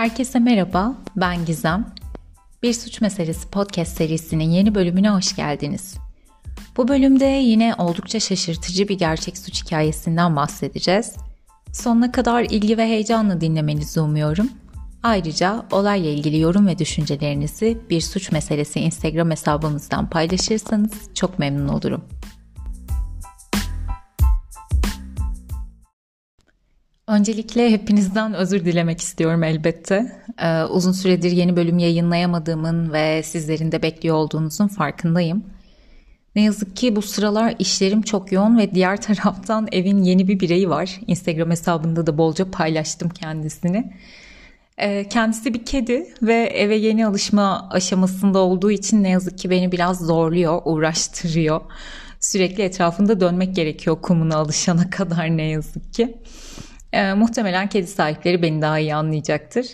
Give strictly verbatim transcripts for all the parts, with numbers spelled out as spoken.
Herkese merhaba, ben Gizem. Bir Suç Meselesi podcast serisinin yeni bölümüne hoş geldiniz. Bu bölümde yine oldukça şaşırtıcı bir gerçek suç hikayesinden bahsedeceğiz. Sonuna kadar ilgi ve heyecanla dinlemenizi umuyorum. Ayrıca olayla ilgili yorum ve düşüncelerinizi Bir Suç Meselesi Instagram hesabımızdan paylaşırsanız çok memnun olurum. Öncelikle hepinizden özür dilemek istiyorum elbette. Ee, uzun süredir yeni bölüm yayınlayamadığımın ve sizlerin de bekliyor olduğunuzun farkındayım. Ne yazık ki bu sıralar işlerim çok yoğun ve diğer taraftan evin yeni bir bireyi var. Instagram hesabında da bolca paylaştım kendisini. Ee, kendisi bir kedi ve eve yeni alışma aşamasında olduğu için ne yazık ki beni biraz zorluyor, uğraştırıyor. Sürekli etrafında dönmek gerekiyor kumuna alışana kadar ne yazık ki. Ee, muhtemelen kedi sahipleri beni daha iyi anlayacaktır.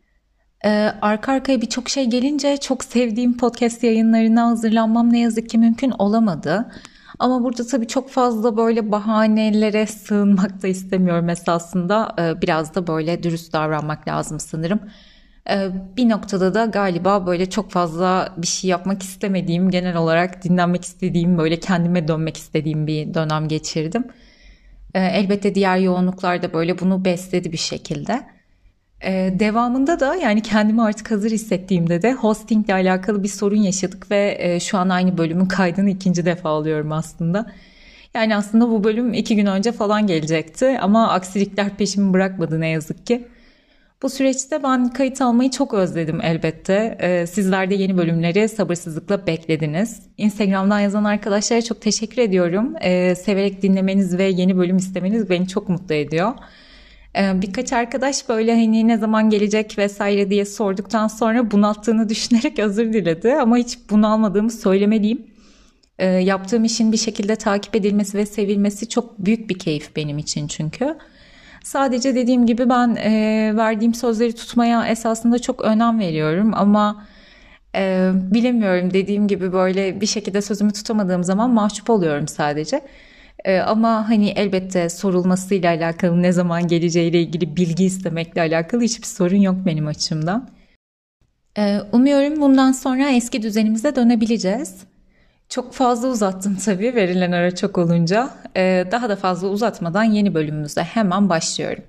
Ee, arka arkaya birçok şey gelince çok sevdiğim podcast yayınlarına hazırlanmam ne yazık ki mümkün olamadı. Ama burada tabii çok fazla böyle bahanelere sığınmak da istemiyorum esasında. Ee, biraz da böyle dürüst davranmak lazım sanırım. Ee, bir noktada da galiba böyle çok fazla bir şey yapmak istemediğim, genel olarak dinlenmek istediğim, böyle kendime dönmek istediğim bir dönem geçirdim. Elbette diğer yoğunluklar da böyle bunu besledi bir şekilde. Devamında da yani kendimi artık hazır hissettiğimde de hostingle alakalı bir sorun yaşadık ve şu an aynı bölümün kaydını ikinci defa alıyorum aslında. Yani aslında bu bölüm iki gün önce falan gelecekti ama aksilikler peşimi bırakmadı ne yazık ki. Bu süreçte ben kayıt almayı çok özledim elbette. Ee, sizler de yeni bölümleri sabırsızlıkla beklediniz. Instagram'dan yazan arkadaşlara çok teşekkür ediyorum. Ee, severek dinlemeniz ve yeni bölüm istemeniz beni çok mutlu ediyor. Ee, birkaç arkadaş böyle hani ne zaman gelecek vesaire diye sorduktan sonra bunalttığını düşünerek özür diledi. Ama hiç bunalmadığımı söylemeliyim. Ee, yaptığım işin bir şekilde takip edilmesi ve sevilmesi çok büyük bir keyif benim için çünkü. Sadece dediğim gibi ben e, verdiğim sözleri tutmaya esasında çok önem veriyorum ama e, bilemiyorum, dediğim gibi böyle bir şekilde sözümü tutamadığım zaman mahcup oluyorum sadece. E, ama hani elbette sorulmasıyla alakalı, ne zaman geleceğiyle ilgili bilgi istemekle alakalı hiçbir sorun yok benim açımdan. E, umuyorum bundan sonra eski düzenimize dönebileceğiz. Çok fazla uzattım tabii, verilen ara çok olunca. Ee, daha da fazla uzatmadan yeni bölümümüze hemen başlıyorum.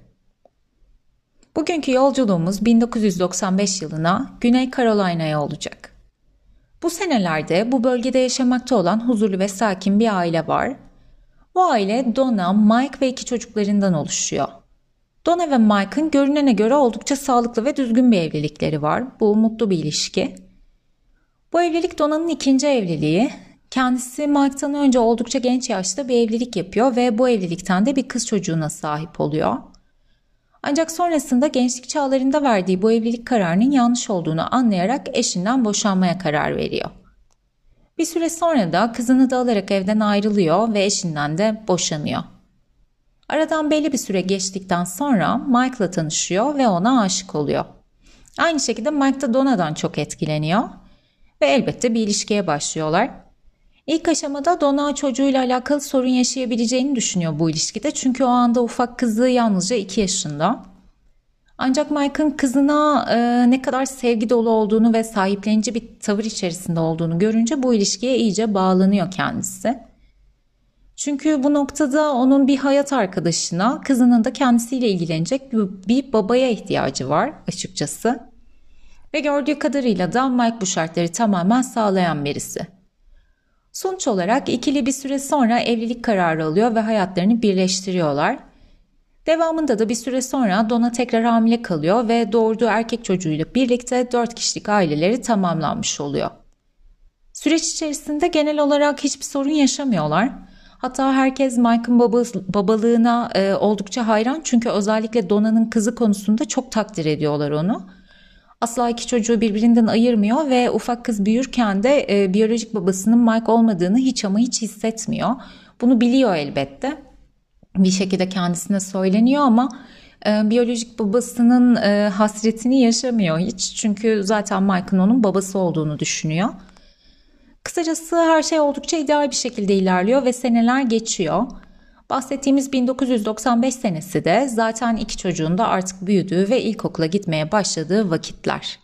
Bugünkü yolculuğumuz bin dokuz yüz doksan beş yılına, Güney Carolina'ya olacak. Bu senelerde bu bölgede yaşamakta olan huzurlu ve sakin bir aile var. Bu aile Donna, Mike ve iki çocuklarından oluşuyor. Donna ve Mike'ın görünene göre oldukça sağlıklı ve düzgün bir evlilikleri var. Bu mutlu bir ilişki. Bu evlilik Donna'nın ikinci evliliği. Kendisi Mike'tan önce oldukça genç yaşta bir evlilik yapıyor ve bu evlilikten de bir kız çocuğuna sahip oluyor. Ancak sonrasında gençlik çağlarında verdiği bu evlilik kararının yanlış olduğunu anlayarak eşinden boşanmaya karar veriyor. Bir süre sonra da kızını da alarak evden ayrılıyor ve eşinden de boşanıyor. Aradan belli bir süre geçtikten sonra Mike'la tanışıyor ve ona aşık oluyor. Aynı şekilde Mike da Donna'dan çok etkileniyor ve elbette bir ilişkiye başlıyorlar. İlk aşamada Donna çocuğuyla alakalı sorun yaşayabileceğini düşünüyor bu ilişkide. Çünkü o anda ufak kızı yalnızca iki yaşında. Ancak Mike'ın kızına e, ne kadar sevgi dolu olduğunu ve sahiplenici bir tavır içerisinde olduğunu görünce bu ilişkiye iyice bağlanıyor kendisi. Çünkü bu noktada onun bir hayat arkadaşına, kızının da kendisiyle ilgilenecek bir babaya ihtiyacı var açıkçası. Ve gördüğü kadarıyla da Mike bu şartları tamamen sağlayan birisi. Sonuç olarak ikili bir süre sonra evlilik kararı alıyor ve hayatlarını birleştiriyorlar. Devamında da bir süre sonra Donna tekrar hamile kalıyor ve doğurduğu erkek çocuğuyla birlikte dört kişilik aileleri tamamlanmış oluyor. Süreç içerisinde genel olarak hiçbir sorun yaşamıyorlar. Hatta herkes Mike'ın babası, babalığına e, oldukça hayran, çünkü özellikle Donna'nın kızı konusunda çok takdir ediyorlar onu. Asla iki çocuğu birbirinden ayırmıyor ve ufak kız büyürken de e, biyolojik babasının Mike olmadığını hiç ama hiç hissetmiyor. Bunu biliyor elbette. Bir şekilde kendisine söyleniyor ama e, biyolojik babasının e, hasretini yaşamıyor hiç. Çünkü zaten Mike'ın onun babası olduğunu düşünüyor. Kısacası her şey oldukça ideal bir şekilde ilerliyor ve seneler geçiyor. Bahsettiğimiz bin dokuz yüz doksan beş senesi de zaten iki çocuğun da artık büyüdüğü ve ilkokula gitmeye başladığı vakitler.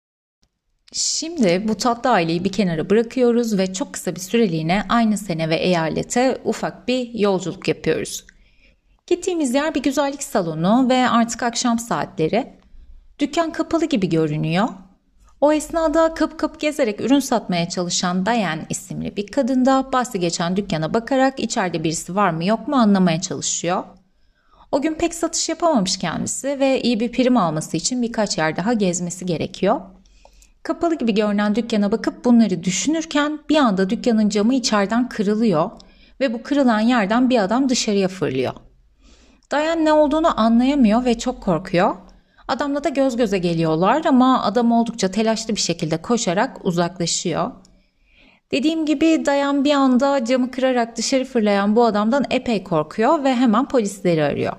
Şimdi bu tatlı aileyi bir kenara bırakıyoruz ve çok kısa bir süreliğine aynı sene ve eyalete ufak bir yolculuk yapıyoruz. Gittiğimiz yer bir güzellik salonu ve artık akşam saatleri. Dükkan kapalı gibi görünüyor. O esnada kapı kapı gezerek ürün satmaya çalışan Diane isimli bir kadın da bahsi geçen dükkana bakarak içeride birisi var mı yok mu anlamaya çalışıyor. O gün pek satış yapamamış kendisi ve iyi bir prim alması için birkaç yer daha gezmesi gerekiyor. Kapalı gibi görünen dükkana bakıp bunları düşünürken bir anda dükkanın camı içeriden kırılıyor ve bu kırılan yerden bir adam dışarıya fırlıyor. Diane ne olduğunu anlayamıyor ve çok korkuyor. Adamla da göz göze geliyorlar ama adam oldukça telaşlı bir şekilde koşarak uzaklaşıyor. Dediğim gibi Diane bir anda camı kırarak dışarı fırlayan bu adamdan epey korkuyor ve hemen polisleri arıyor.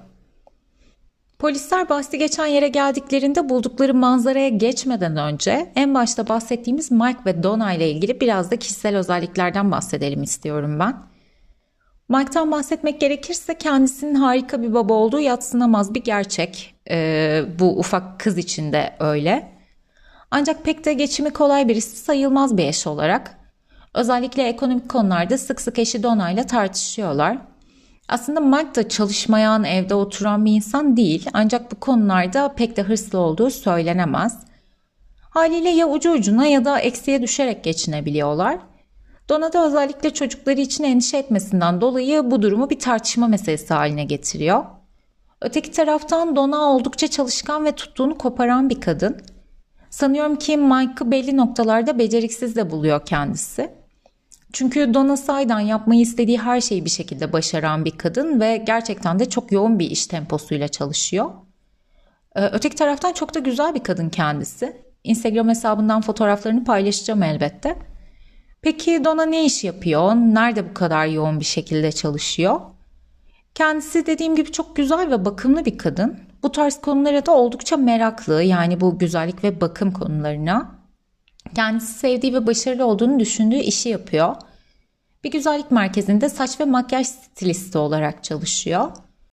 Polisler bahsi geçen yere geldiklerinde buldukları manzaraya geçmeden önce en başta bahsettiğimiz Mike ve Donna ile ilgili biraz da kişisel özelliklerden bahsedelim istiyorum ben. Mike'tan bahsetmek gerekirse kendisinin harika bir baba olduğu yadsınamaz bir gerçek. Ee, bu ufak kız için de öyle. Ancak pek de geçimi kolay birisi sayılmaz bir eş olarak. Özellikle ekonomik konularda sık sık eşi Donna ile tartışıyorlar. Aslında Mike da çalışmayan, evde oturan bir insan değil. Ancak bu konularda pek de hırslı olduğu söylenemez. Haliyle ya ucu ucuna ya da eksiye düşerek geçinebiliyorlar. Donna da özellikle çocukları için endişe etmesinden dolayı bu durumu bir tartışma meselesi haline getiriyor. Öteki taraftan Donna oldukça çalışkan ve tuttuğunu koparan bir kadın. Sanıyorum ki Mike'ı belli noktalarda beceriksiz de buluyor kendisi. Çünkü Donna sahiden yapmayı istediği her şeyi bir şekilde başaran bir kadın ve gerçekten de çok yoğun bir iş temposuyla çalışıyor. Öteki taraftan çok da güzel bir kadın kendisi. Instagram hesabından fotoğraflarını paylaşacağım elbette. Peki Donna ne iş yapıyor? Nerede bu kadar yoğun bir şekilde çalışıyor? Kendisi dediğim gibi çok güzel ve bakımlı bir kadın. Bu tarz konulara da oldukça meraklı, yani bu güzellik ve bakım konularına. Kendisi sevdiği ve başarılı olduğunu düşündüğü işi yapıyor. Bir güzellik merkezinde saç ve makyaj stilisti olarak çalışıyor.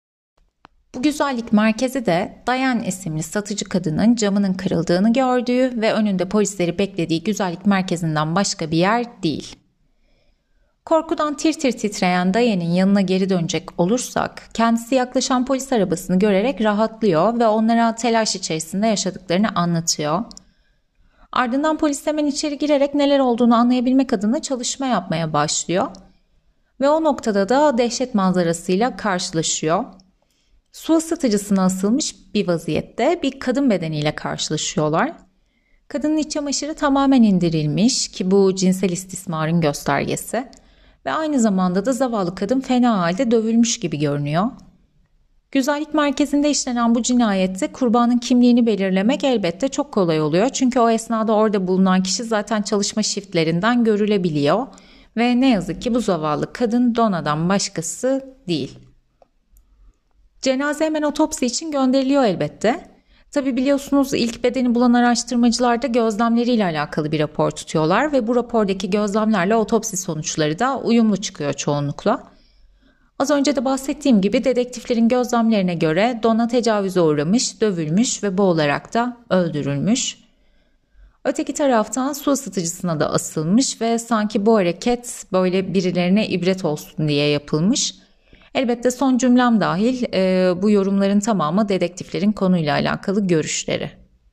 Bu güzellik merkezi de Diane isimli satıcı kadının camının kırıldığını gördüğü ve önünde polisleri beklediği güzellik merkezinden başka bir yer değil. Korkudan tir tir titreyen Diane'in yanına geri dönecek olursak, kendisi yaklaşan polis arabasını görerek rahatlıyor ve onlara telaş içerisinde yaşadıklarını anlatıyor. Ardından polis hemen içeri girerek neler olduğunu anlayabilmek adına çalışma yapmaya başlıyor. Ve o noktada da dehşet manzarasıyla karşılaşıyor. Su ısıtıcısına asılmış bir vaziyette bir kadın bedeniyle karşılaşıyorlar. Kadının iç çamaşırı tamamen indirilmiş ki bu cinsel istismarın göstergesi. Ve aynı zamanda da zavallı kadın fena halde dövülmüş gibi görünüyor. Güzellik merkezinde işlenen bu cinayette kurbanın kimliğini belirlemek elbette çok kolay oluyor. Çünkü o esnada orada bulunan kişi zaten çalışma şiftlerinden görülebiliyor. Ve ne yazık ki bu zavallı kadın Donna'dan başkası değil. Cenaze hemen otopsi için gönderiliyor elbette. Tabi biliyorsunuz ilk bedeni bulan araştırmacılar da gözlemleriyle alakalı bir rapor tutuyorlar ve bu rapordaki gözlemlerle otopsi sonuçları da uyumlu çıkıyor çoğunlukla. Az önce de bahsettiğim gibi dedektiflerin gözlemlerine göre Donna tecavüze uğramış, dövülmüş ve boğularak da öldürülmüş. Öteki taraftan su ısıtıcısına da asılmış ve sanki bu hareket böyle birilerine ibret olsun diye yapılmış. Elbette son cümlem dahil e, bu yorumların tamamı dedektiflerin konuyla alakalı görüşleri.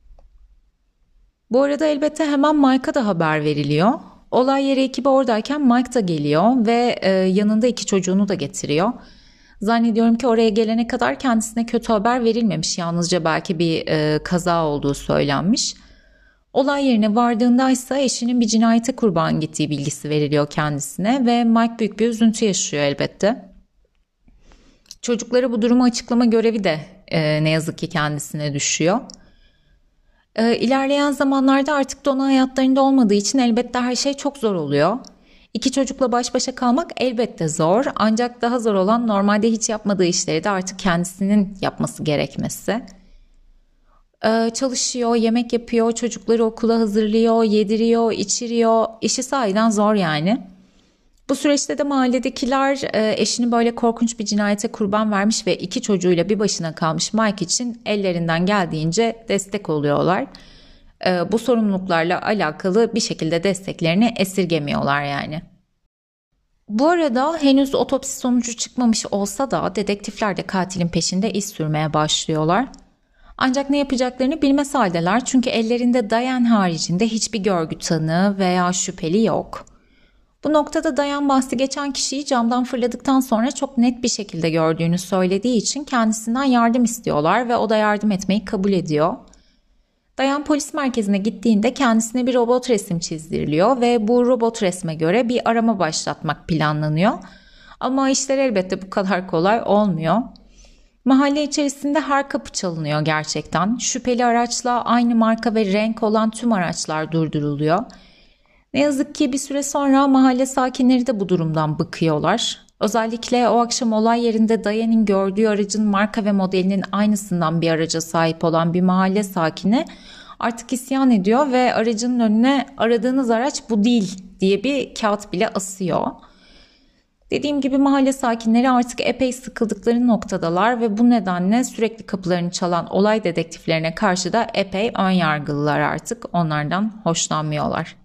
Bu arada elbette hemen Mike'a da haber veriliyor. Olay yeri ekibi oradayken Mike da geliyor ve e, yanında iki çocuğunu da getiriyor. Zannediyorum ki oraya gelene kadar kendisine kötü haber verilmemiş. Yalnızca belki bir e, kaza olduğu söylenmiş. Olay yerine vardığında ise eşinin bir cinayete kurban gittiği bilgisi veriliyor kendisine ve Mike büyük bir üzüntü yaşıyor elbette. Çocuklara bu durumu açıklama görevi de e, ne yazık ki kendisine düşüyor. E, ilerleyen zamanlarda artık Donna hayatlarında olmadığı için elbette her şey çok zor oluyor. İki çocukla baş başa kalmak elbette zor, ancak daha zor olan normalde hiç yapmadığı işleri de artık kendisinin yapması gerekmesi. E, çalışıyor, yemek yapıyor, çocukları okula hazırlıyor, yediriyor, içiriyor. İşi sahiden zor yani. Bu süreçte de mahalledekiler e, eşini böyle korkunç bir cinayete kurban vermiş ve iki çocuğuyla bir başına kalmış Mike için ellerinden geldiğince destek oluyorlar. E, bu sorumluluklarla alakalı bir şekilde desteklerini esirgemiyorlar yani. Bu arada henüz otopsi sonucu çıkmamış olsa da dedektifler de katilin peşinde iz sürmeye başlıyorlar. Ancak ne yapacaklarını bilmez haldeler çünkü ellerinde Diane haricinde hiçbir görgü tanığı veya şüpheli yok. Bu noktada Diane bahsi geçen kişiyi camdan fırladıktan sonra çok net bir şekilde gördüğünü söylediği için kendisinden yardım istiyorlar ve o da yardım etmeyi kabul ediyor. Diane polis merkezine gittiğinde kendisine bir robot resim çizdiriliyor ve bu robot resme göre bir arama başlatmak planlanıyor. Ama işler elbette bu kadar kolay olmuyor. Mahalle içerisinde her kapı çalınıyor gerçekten. Şüpheli araçla aynı marka ve renk olan tüm araçlar durduruluyor. Ne yazık ki bir süre sonra mahalle sakinleri de bu durumdan bıkıyorlar. Özellikle o akşam olay yerinde Diane'in gördüğü aracın marka ve modelinin aynısından bir araca sahip olan bir mahalle sakini artık isyan ediyor ve aracının önüne "aradığınız araç bu değil" diye bir kağıt bile asıyor. Dediğim gibi mahalle sakinleri artık epey sıkıldıkları noktadalar ve bu nedenle sürekli kapılarını çalan olay dedektiflerine karşı da epey önyargılılar artık. Onlardan hoşlanmıyorlar.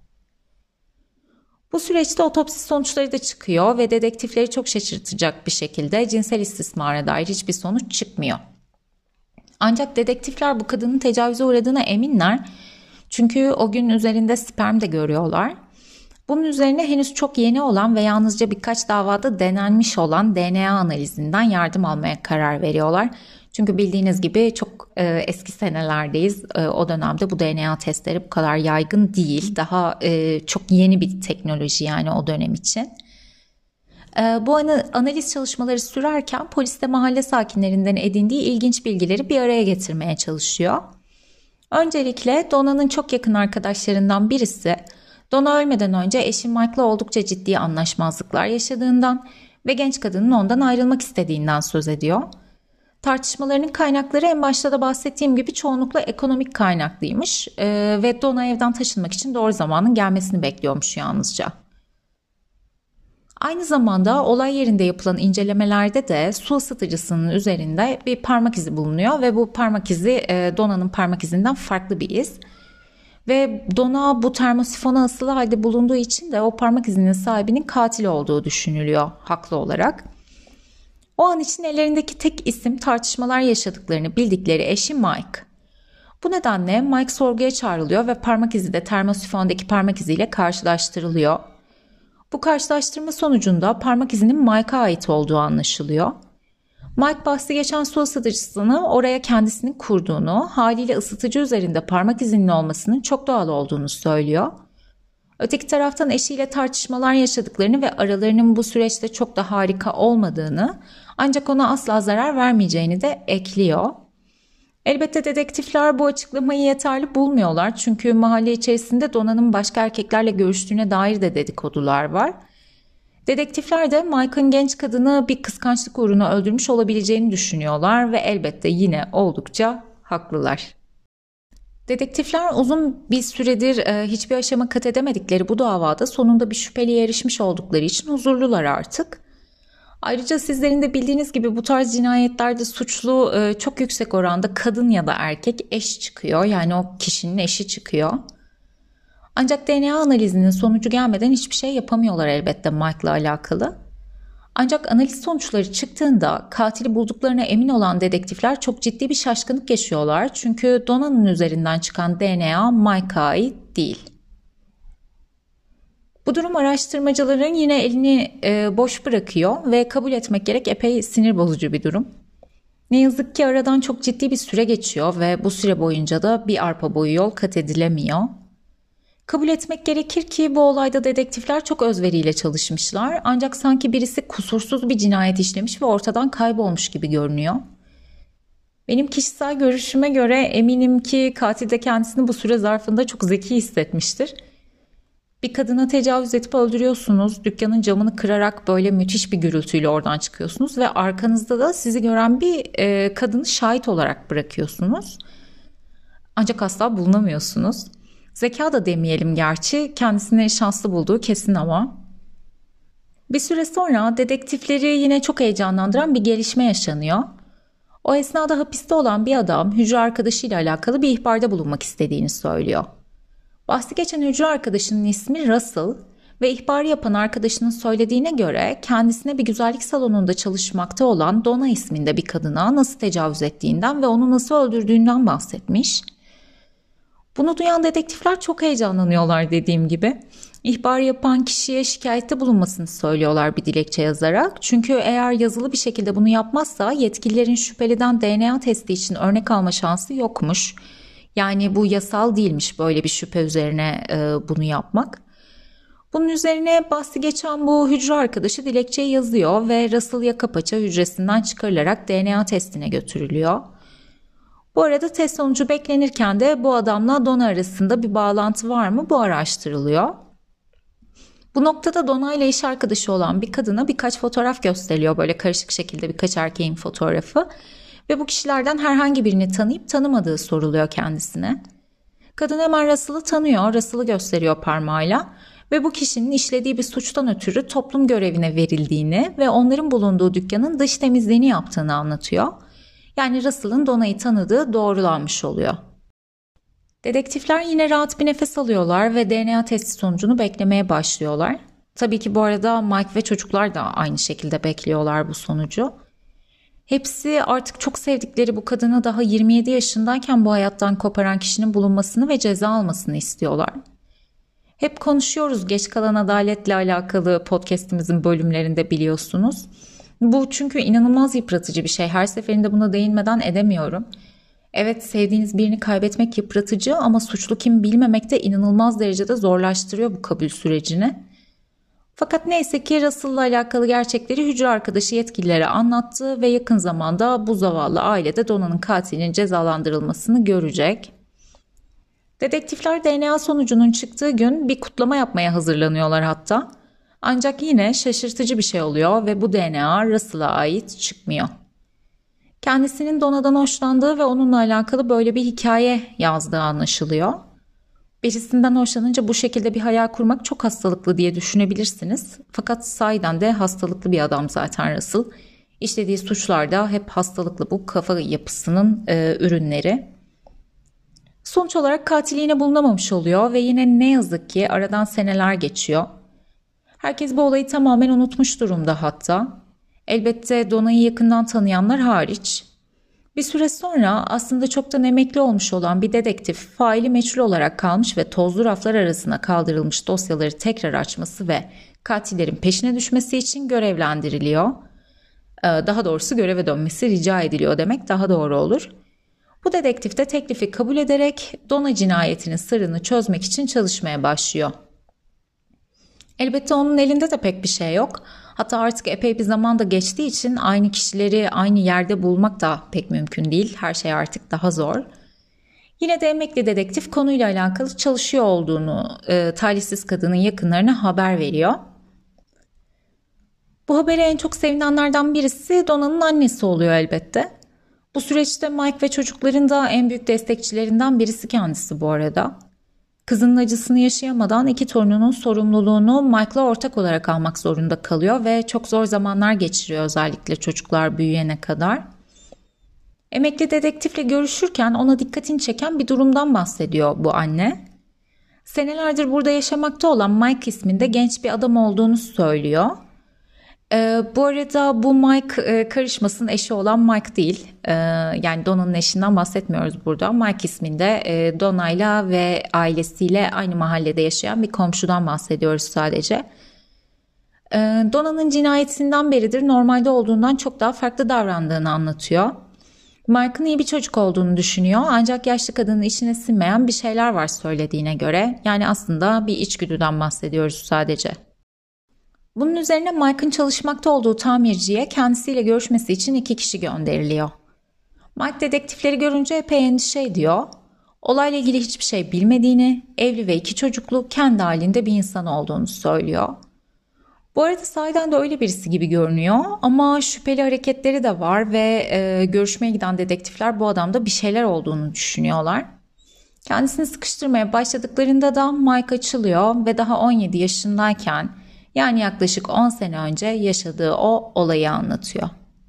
Bu süreçte otopsi sonuçları da çıkıyor ve dedektifleri çok şaşırtacak bir şekilde cinsel istismara dair hiçbir sonuç çıkmıyor. Ancak dedektifler bu kadının tecavüze uğradığına eminler çünkü o gün üzerinde sperm de görüyorlar. Bunun üzerine henüz çok yeni olan ve yalnızca birkaç davada denenmiş olan D N A analizinden yardım almaya karar veriyorlar. Çünkü bildiğiniz gibi çok e, eski senelerdeyiz. E, o dönemde bu D N A testleri bu kadar yaygın değil. Daha e, çok yeni bir teknoloji yani o dönem için. E, bu analiz çalışmaları sürerken polis de mahalle sakinlerinden edindiği ilginç bilgileri bir araya getirmeye çalışıyor. Öncelikle Donna'nın çok yakın arkadaşlarından birisi Donna ölmeden önce eşi Mike'la oldukça ciddi anlaşmazlıklar yaşadığından ve genç kadının ondan ayrılmak istediğinden söz ediyor. Tartışmalarının kaynakları en başta da bahsettiğim gibi çoğunlukla ekonomik kaynaklıymış ee, ve Donna evden taşınmak için doğru zamanın gelmesini bekliyormuş yalnızca. Aynı zamanda olay yerinde yapılan incelemelerde de su ısıtıcısının üzerinde bir parmak izi bulunuyor ve bu parmak izi e, Donna'nın parmak izinden farklı bir iz. Ve Donna bu termosifona asılı halde bulunduğu için de o parmak izinin sahibinin katil olduğu düşünülüyor haklı olarak. O an için ellerindeki tek isim tartışmalar yaşadıklarını bildikleri eşi Mike. Bu nedenle Mike sorguya çağrılıyor ve parmak izi de termosifondaki parmak iziyle karşılaştırılıyor. Bu karşılaştırma sonucunda parmak izinin Mike'a ait olduğu anlaşılıyor. Mike bahsi geçen su ısıtıcısını oraya kendisinin kurduğunu, haliyle ısıtıcı üzerinde parmak izinin olmasının çok doğal olduğunu söylüyor. Öteki taraftan eşiyle tartışmalar yaşadıklarını ve aralarının bu süreçte çok da harika olmadığını, ancak ona asla zarar vermeyeceğini de ekliyor. Elbette dedektifler bu açıklamayı yeterli bulmuyorlar çünkü mahalle içerisinde Donna'nın başka erkeklerle görüştüğüne dair de dedikodular var. Dedektifler de Mike'ın genç kadını bir kıskançlık uğruna öldürmüş olabileceğini düşünüyorlar ve elbette yine oldukça haklılar. Dedektifler uzun bir süredir e, hiçbir aşama kat edemedikleri bu davada sonunda bir şüpheliye erişmiş oldukları için huzurlular artık. Ayrıca sizlerin de bildiğiniz gibi bu tarz cinayetlerde suçlu e, çok yüksek oranda kadın ya da erkek eş çıkıyor. Yani o kişinin eşi çıkıyor. Ancak D N A analizinin sonucu gelmeden hiçbir şey yapamıyorlar elbette Mike'la alakalı. Ancak analiz sonuçları çıktığında katili bulduklarına emin olan dedektifler çok ciddi bir şaşkınlık yaşıyorlar. Çünkü Donna'nın üzerinden çıkan D N A Mike'a ait değil. Bu durum araştırmacıların yine elini e, boş bırakıyor ve kabul etmek gerek epey sinir bozucu bir durum. Ne yazık ki aradan çok ciddi bir süre geçiyor ve bu süre boyunca da bir arpa boyu yol kat edilemiyor. Kabul etmek gerekir ki bu olayda dedektifler çok özveriyle çalışmışlar ancak sanki birisi kusursuz bir cinayet işlemiş ve ortadan kaybolmuş gibi görünüyor. Benim kişisel görüşüme göre eminim ki katil de kendisini bu süre zarfında çok zeki hissetmiştir. Bir kadına tecavüz edip öldürüyorsunuz, dükkanın camını kırarak böyle müthiş bir gürültüyle oradan çıkıyorsunuz ve arkanızda da sizi gören bir e, kadını şahit olarak bırakıyorsunuz. Ancak asla bulunamıyorsunuz. Zeka da demeyelim gerçi, kendisini şanslı bulduğu kesin ama. Bir süre sonra dedektifleri yine çok heyecanlandıran bir gelişme yaşanıyor. O esnada hapiste olan bir adam hücre arkadaşıyla alakalı bir ihbarda bulunmak istediğini söylüyor. Bahsi geçen hücre arkadaşının ismi Russell ve ihbarı yapan arkadaşının söylediğine göre kendisine bir güzellik salonunda çalışmakta olan Donna isminde bir kadına nasıl tecavüz ettiğinden ve onu nasıl öldürdüğünden bahsetmiş. Bunu duyan dedektifler çok heyecanlanıyorlar dediğim gibi. İhbarı yapan kişiye şikayette bulunmasını söylüyorlar bir dilekçe yazarak. Çünkü eğer yazılı bir şekilde bunu yapmazsa yetkililerin şüpheliden D N A testi için örnek alma şansı yokmuş. Yani bu yasal değilmiş böyle bir şüphe üzerine e, bunu yapmak. Bunun üzerine bahsi geçen bu hücre arkadaşı dilekçeyi yazıyor ve Russell yaka paça hücresinden çıkarılarak D N A testine götürülüyor. Bu arada test sonucu beklenirken de bu adamla Donna arasında bir bağlantı var mı bu araştırılıyor. Bu noktada Donna ile iş arkadaşı olan bir kadına birkaç fotoğraf gösteriliyor, böyle karışık şekilde birkaç erkeğin fotoğrafı ve bu kişilerden herhangi birini tanıyıp tanımadığı soruluyor kendisine. Kadın hemen Russell'ı tanıyor, Russell'ı gösteriyor parmağıyla ve bu kişinin işlediği bir suçtan ötürü toplum görevine verildiğini ve onların bulunduğu dükkanın dış temizliğini yaptığını anlatıyor. Yani Russell'ın Donna'yı tanıdığı doğrulanmış oluyor. Dedektifler yine rahat bir nefes alıyorlar ve D N A testi sonucunu beklemeye başlıyorlar. Tabii ki bu arada Mike ve çocuklar da aynı şekilde bekliyorlar bu sonucu. Hepsi artık çok sevdikleri bu kadını daha yirmi yedi yaşındayken bu hayattan koparan kişinin bulunmasını ve ceza almasını istiyorlar. Hep konuşuyoruz geç kalan adaletle alakalı podcast'imizin bölümlerinde biliyorsunuz. Bu çünkü inanılmaz yıpratıcı bir şey. Her seferinde buna değinmeden edemiyorum. Evet, sevdiğiniz birini kaybetmek yıpratıcı ama suçlu kim bilmemek de inanılmaz derecede zorlaştırıyor bu kabul sürecini. Fakat neyse ki Russell'la alakalı gerçekleri hücre arkadaşı yetkililere anlattı ve yakın zamanda bu zavallı ailede Donna'nın katilinin cezalandırılmasını görecek. Dedektifler D N A sonucunun çıktığı gün bir kutlama yapmaya hazırlanıyorlar hatta. Ancak yine şaşırtıcı bir şey oluyor ve bu D N A Russell'a ait çıkmıyor. Kendisinin Donna'dan hoşlandığı ve onunla alakalı böyle bir hikaye yazdığı anlaşılıyor. Birisinden hoşlanınca bu şekilde bir hayal kurmak çok hastalıklı diye düşünebilirsiniz. Fakat sahiden de hastalıklı bir adam zaten Russell. İşlediği suçlar da hep hastalıklı bu kafa yapısının e, ürünleri. Sonuç olarak katil yine bulunamamış oluyor ve yine ne yazık ki aradan seneler geçiyor. Herkes bu olayı tamamen unutmuş durumda hatta. Elbette Donna'yı yakından tanıyanlar hariç. Bir süre sonra aslında çoktan emekli olmuş olan bir dedektif faili meçhul olarak kalmış ve tozlu raflar arasına kaldırılmış dosyaları tekrar açması ve katillerin peşine düşmesi için görevlendiriliyor. Daha doğrusu göreve dönmesi rica ediliyor demek daha doğru olur. Bu dedektif de teklifi kabul ederek Donna cinayetinin sırrını çözmek için çalışmaya başlıyor. Elbette onun elinde de pek bir şey yok. Hatta artık epey bir zaman da geçtiği için aynı kişileri aynı yerde bulmak da pek mümkün değil. Her şey artık daha zor. Yine de emekli dedektif konuyla alakalı çalışıyor olduğunu e, talihsiz kadının yakınlarına haber veriyor. Bu habere en çok sevinenlerden birisi Donna'nın annesi oluyor elbette. Bu süreçte Mike ve çocukların da en büyük destekçilerinden birisi kendisi bu arada. Kızının acısını yaşayamadan iki torununun sorumluluğunu Mike'la ortak olarak almak zorunda kalıyor ve çok zor zamanlar geçiriyor özellikle çocuklar büyüyene kadar. Emekli dedektifle görüşürken ona dikkatini çeken bir durumdan bahsediyor bu anne. Senelerdir burada yaşamakta olan Mike isminde genç bir adam olduğunu söylüyor. Ee, bu arada bu Mike e, karışmasın eşi olan Mike değil. Ee, yani Donna'nın eşinden bahsetmiyoruz burada. Mike isminde e, Donna'yla ve ailesiyle aynı mahallede yaşayan bir komşudan bahsediyoruz sadece. Ee, Donna'nın cinayetinden beridir normalde olduğundan çok daha farklı davrandığını anlatıyor. Mike'ın iyi bir çocuk olduğunu düşünüyor ancak yaşlı kadının içine sinmeyen bir şeyler var söylediğine göre. Yani aslında bir içgüdüden bahsediyoruz sadece. Bunun üzerine Mike'ın çalışmakta olduğu tamirciye kendisiyle görüşmesi için iki kişi gönderiliyor. Mike dedektifleri görünce epey endişe ediyor. Olayla ilgili hiçbir şey bilmediğini, evli ve iki çocuklu kendi halinde bir insan olduğunu söylüyor. Bu arada sahiden de öyle birisi gibi görünüyor ama şüpheli hareketleri de var ve e, görüşmeye giden dedektifler bu adamda bir şeyler olduğunu düşünüyorlar. Kendisini sıkıştırmaya başladıklarında da Mike açılıyor ve daha on yedi yaşındayken Yani yaklaşık on sene önce yaşadığı o olayı anlatıyor.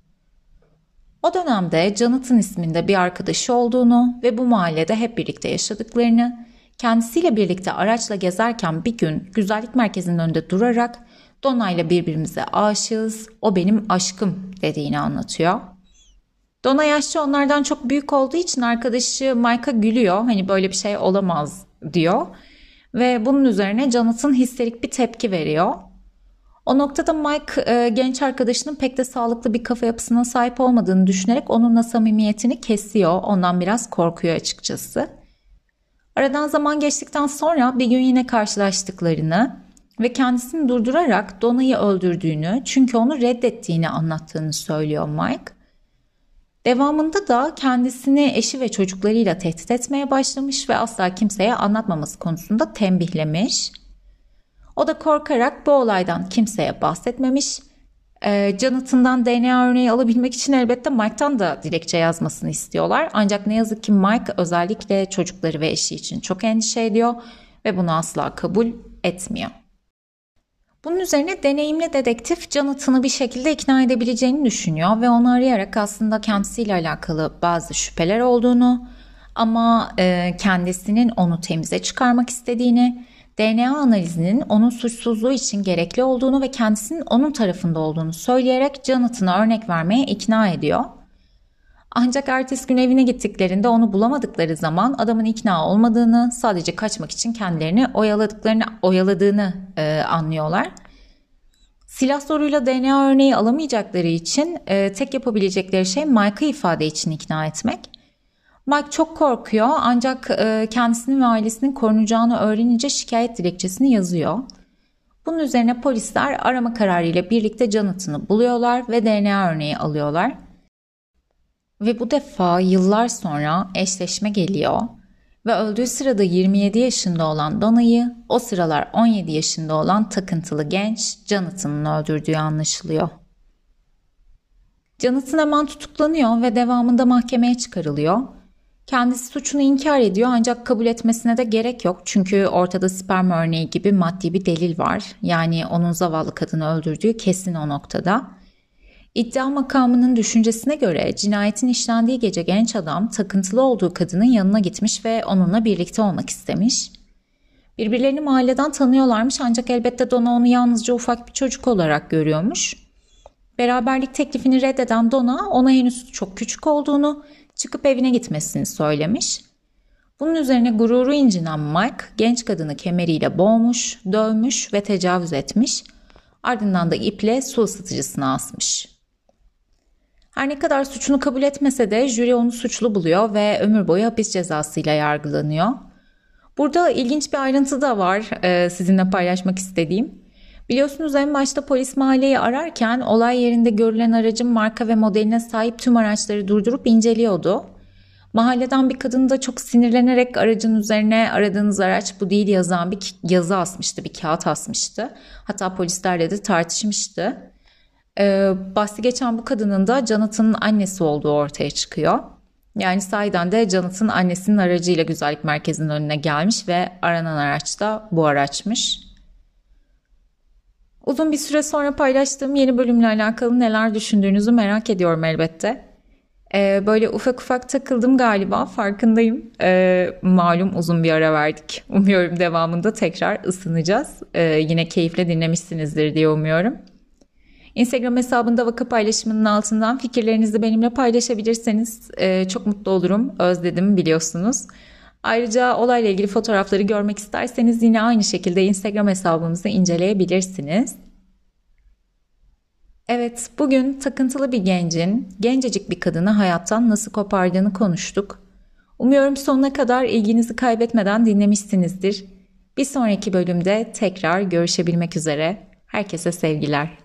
O dönemde Jonathan isminde bir arkadaşı olduğunu ve bu mahallede hep birlikte yaşadıklarını, kendisiyle birlikte araçla gezerken bir gün güzellik merkezinin önünde durarak Donna ile birbirimize aşığız, o benim aşkım dediğini anlatıyor. Donna yaşça onlardan çok büyük olduğu için arkadaşı Mike'a gülüyor, hani böyle bir şey olamaz diyor ve bunun üzerine Jonathan histerik bir tepki veriyor. O noktada Mike e, genç arkadaşının pek de sağlıklı bir kafa yapısına sahip olmadığını düşünerek onunla samimiyetini kesiyor. Ondan biraz korkuyor açıkçası. Aradan zaman geçtikten sonra bir gün yine karşılaştıklarını ve kendisini durdurarak Donna'yı öldürdüğünü, çünkü onu reddettiğini anlattığını söylüyor Mike. Devamında da kendisini eşi ve çocuklarıyla tehdit etmeye başlamış ve asla kimseye anlatmaması konusunda tembihlemiş. O da korkarak bu olaydan kimseye bahsetmemiş. E, Jonathan'dan D N A örneği alabilmek için elbette Mike'tan da dilekçe yazmasını istiyorlar. Ancak ne yazık ki Mike özellikle çocukları ve eşi için çok endişe ediyor ve bunu asla kabul etmiyor. Bunun üzerine deneyimli dedektif Jonathan'ı bir şekilde ikna edebileceğini düşünüyor ve onu arayarak aslında kendisiyle alakalı bazı şüpheler olduğunu ama e, kendisinin onu temize çıkarmak istediğini, D N A analizinin onun suçsuzluğu için gerekli olduğunu ve kendisinin onun tarafında olduğunu söyleyerek Jonathan'a örnek vermeye ikna ediyor. Ancak ertesi gün evine gittiklerinde onu bulamadıkları zaman adamın ikna olmadığını, sadece kaçmak için kendilerini oyaladıklarını, oyaladığını e, anlıyorlar. Silah zoruyla D N A örneği alamayacakları için e, tek yapabilecekleri şey Mike'ı ifade için ikna etmek. Mike çok korkuyor ancak e, kendisinin ve ailesinin korunacağını öğrenince şikayet dilekçesini yazıyor. Bunun üzerine polisler arama kararıyla birlikte Jonathan'ı buluyorlar ve D N A örneği alıyorlar. Ve bu defa yıllar sonra eşleşme geliyor ve öldüğü sırada yirmi yedi yaşında olan Donna'yı o sıralar on yedi yaşında olan takıntılı genç Jonathan'ın öldürdüğü anlaşılıyor. Jonathan hemen tutuklanıyor ve devamında mahkemeye çıkarılıyor. Kendisi suçunu inkar ediyor ancak kabul etmesine de gerek yok çünkü ortada sperm örneği gibi maddi bir delil var. Yani onun zavallı kadını öldürdüğü kesin o noktada. İddia makamının düşüncesine göre cinayetin işlendiği gece genç adam takıntılı olduğu kadının yanına gitmiş ve onunla birlikte olmak istemiş. Birbirlerini mahalleden tanıyorlarmış ancak elbette Donna onu yalnızca ufak bir çocuk olarak görüyormuş. Beraberlik teklifini reddeden Donna ona henüz çok küçük olduğunu, çıkıp evine gitmesini söylemiş. Bunun üzerine gururu incinen Mike genç kadını kemeriyle boğmuş, dövmüş ve tecavüz etmiş. Ardından da iple su ısıtıcısına asmış. Her ne kadar suçunu kabul etmese de jüri onu suçlu buluyor ve ömür boyu hapis cezasıyla yargılanıyor. Burada ilginç bir ayrıntı da var e, sizinle paylaşmak istediğim. Biliyorsunuz en başta polis mahalleyi ararken olay yerinde görülen aracın marka ve modeline sahip tüm araçları durdurup inceliyordu. Mahalleden bir kadın da çok sinirlenerek aracın üzerine aradığınız araç bu değil yazan bir yazı asmıştı, bir kağıt asmıştı. Hatta polislerle de tartışmıştı. Ee, bahsi geçen bu kadının da Jonathan'ın annesi olduğu ortaya çıkıyor. Yani sahiden de Jonathan annesinin aracıyla güzellik merkezinin önüne gelmiş ve aranan araç da bu araçmış. Uzun bir süre sonra paylaştığım yeni bölümle alakalı neler düşündüğünüzü merak ediyorum elbette. Ee, böyle ufak ufak takıldım galiba, farkındayım. Ee, malum uzun bir ara verdik. Umuyorum devamında tekrar ısınacağız. Ee, yine keyifle dinlemişsinizdir diye umuyorum. Instagram hesabında vaka paylaşımının altından fikirlerinizi benimle paylaşabilirseniz e, çok mutlu olurum. Özledim biliyorsunuz. Ayrıca olayla ilgili fotoğrafları görmek isterseniz yine aynı şekilde Instagram hesabımızı inceleyebilirsiniz. Evet, bugün takıntılı bir gencin gencecik bir kadını hayattan nasıl kopardığını konuştuk. Umuyorum sonuna kadar ilginizi kaybetmeden dinlemişsinizdir. Bir sonraki bölümde tekrar görüşebilmek üzere. Herkese sevgiler.